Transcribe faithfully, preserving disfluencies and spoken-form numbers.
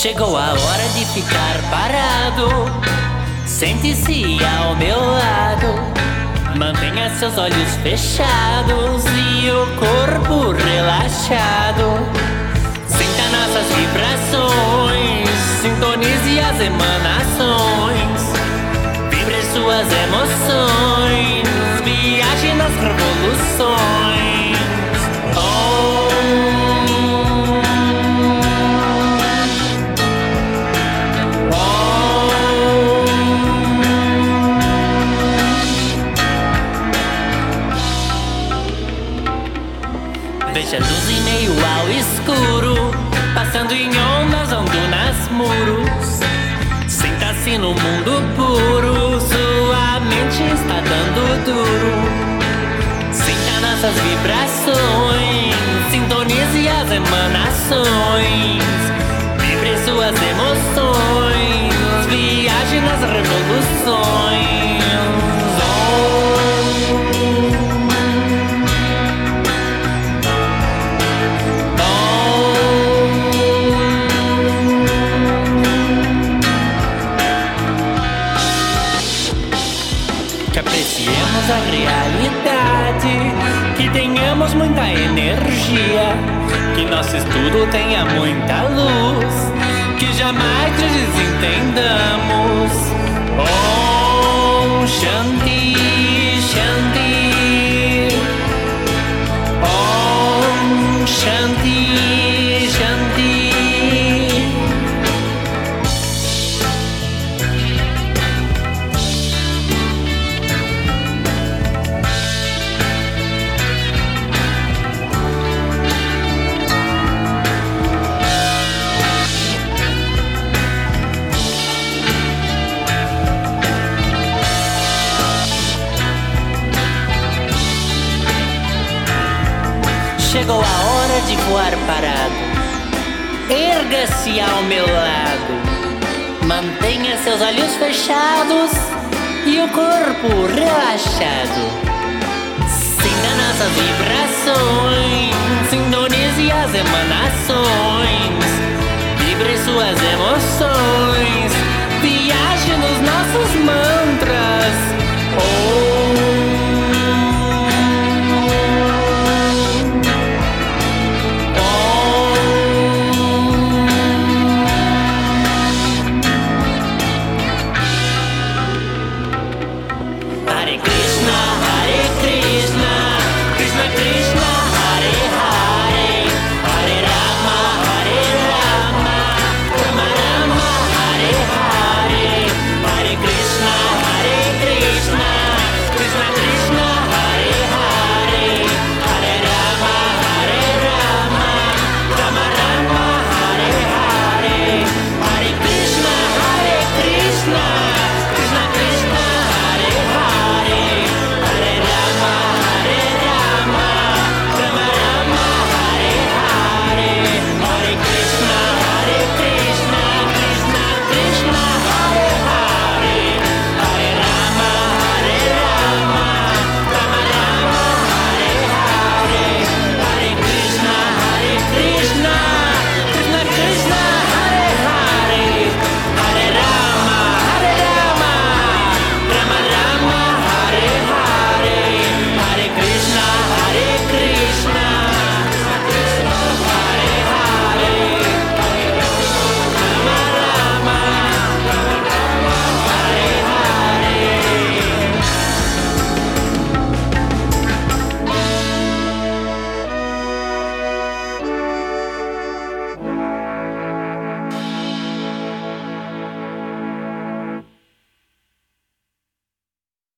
Chegou a hora de ficar parado. Sente-se ao meu lado. Mantenha seus olhos fechados e o corpo relaxado. Sinta nossas vibrações, sintonize as emanações. Vibre suas emoções, viaje nas revoluções. Oh. Veja luz em meio ao escuro, passando em ondas, ondunas, muros. Sinta-se no mundo puro, sua mente está dando duro. Sinta nossas vibrações, sintonize as emanações. Vibre suas emoções, viaje nas revoluções. Que apreciemos a realidade, que tenhamos muita energia, que nosso estudo tenha muita luz, que jamais desentendamos. Om Shanti, Shanti. Om Shanti, Shanti. Chegou a hora de voar parado. Erga-se ao meu lado. Mantenha seus olhos fechados e o corpo relaxado. Sinta nossas vibrações, sintonize as emanações. Vibre suas emoções, viaje nos nossos mantras. Oh. Hare Krishna.